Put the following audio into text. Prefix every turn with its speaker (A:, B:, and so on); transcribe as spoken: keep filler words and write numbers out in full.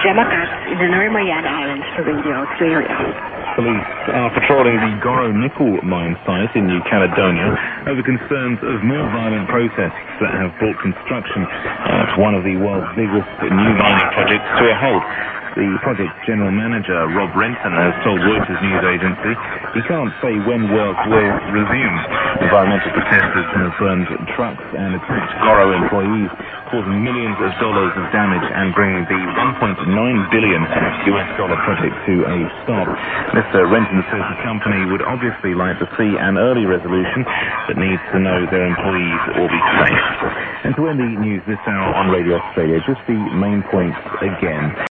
A: Gemma Katz in the Northern Mariana Islands for Radio Australia.
B: Police are patrolling the Goro nickel mine site in New Caledonia over concerns of more violent protests that have brought construction of one of the world's biggest new mining projects to a halt. The project's general manager, Rob Renton, has told Reuters news agency he can't say when work will resume. Environmental protesters have burned trucks and attacked Goro employees, causing millions of dollars of damage and bringing the one point nine billion U S dollar project to a stop. Mister Renton says the company would obviously like to see an early resolution, but needs to know their employees will be safe. And to end the news this hour on Radio Australia, just the main points again.